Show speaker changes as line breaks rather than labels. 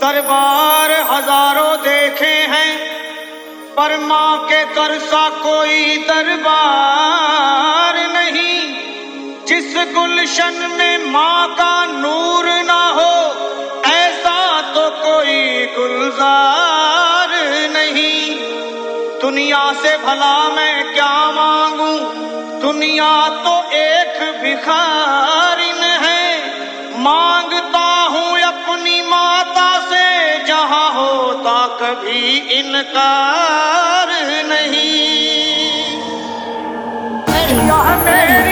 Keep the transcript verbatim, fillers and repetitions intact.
दरबार हजारों देखे हैं, पर माँ के दर सा कोई दरबार नहीं। जिस गुलशन में माँ का नूर ना हो, ऐसा तो कोई गुलजार नहीं। दुनिया से भला मैं क्या मांगू, दुनिया तो एक भिखारिन है। मांगता हूँ अपनी माता से, जहाँ होता कभी इनकार नहीं।